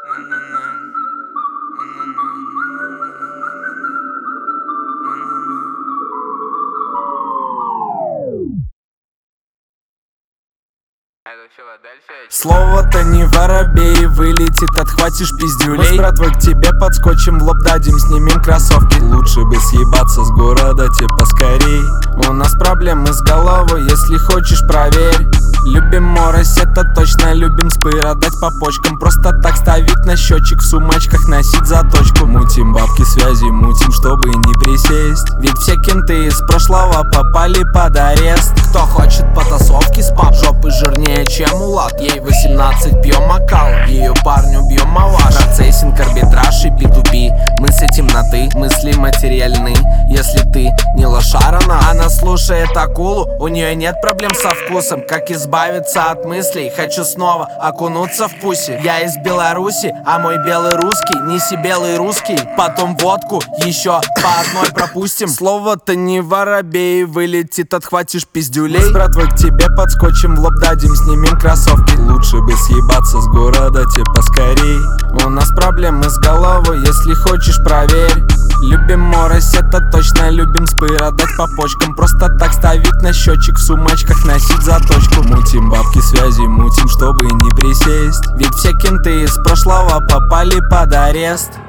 Слово-то не воробей, вылетит, отхватишь пиздюлей. Мы с братвой к тебе подскочим, в лоб дадим, снимем кроссовки. Лучше бы съебаться с города тебе поскорей. У нас проблемы с головой, если хочешь, проверь. Любим морось, это точно, любим спыра дать по почкам. Просто так ставить на счетчик, в сумочках носить заточку. Мутим бабки, связи мутим, чтобы не присесть. Ведь все кенты из прошлого попали под арест. Кто хочет потасовки с пап, жопы жирнее, чем улад. Ей 18, пьем макал, ее парню бьем малаш. Процессинг, арбитраж и P2P, мы с этим на ты, мысли материальны. Если ты не лошара, она слушает акулу, у нее нет проблем со вкусом. Как избавиться от мыслей, хочу снова окунуться в пуси. Я из Беларуси, а мой белый русский, неси белый русский. Потом водку еще по одной пропустим. Слово-то не воробей, вылетит, отхватишь пиздюлей. Мы с братвой к тебе подскочим, в лоб дадим, снимем кроссовки. Лучше бы съебаться с города тебе поскорей. У нас проблемы с головой, если хочешь, проверь. Любим морось, это точно, любим спыра дать по почкам. Просто так ставить на счетчик, в сумочках носить заточку. Мутим бабки, связи мутим, чтобы не присесть. Ведь все кенты из прошлого попали под арест.